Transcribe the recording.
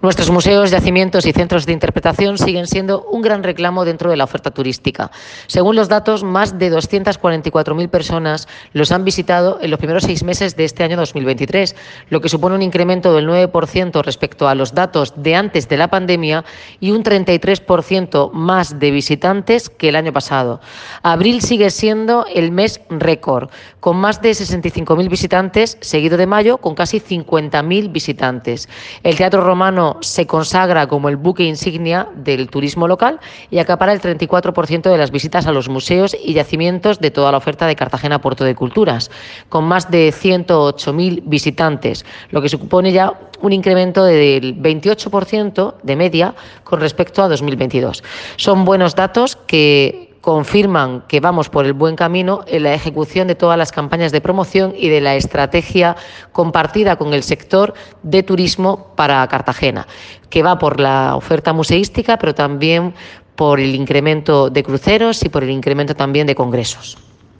Nuestros museos, yacimientos y centros de interpretación siguen siendo un gran reclamo dentro de la oferta turística. Según los datos, más de 244.000 personas los han visitado en los primeros 6 meses de este año 2023, lo que supone un incremento del 9% respecto a los datos de antes de la pandemia y un 33% más de visitantes que el año pasado. Abril sigue siendo el mes récord, con más de 65.000 visitantes, seguido de mayo con casi 50.000 visitantes. El Teatro Romano se consagra como el buque insignia del turismo local y acapara el 34% de las visitas a los museos y yacimientos de toda la oferta de Cartagena Puerto de Culturas, con más de 108.000 visitantes, lo que supone ya un incremento del 28% de media con respecto a 2022. Son buenos datos que confirman que vamos por el buen camino en la ejecución de todas las campañas de promoción y de la estrategia compartida con el sector de turismo para Cartagena, que va por la oferta museística, pero también por el incremento de cruceros y por el incremento también de congresos.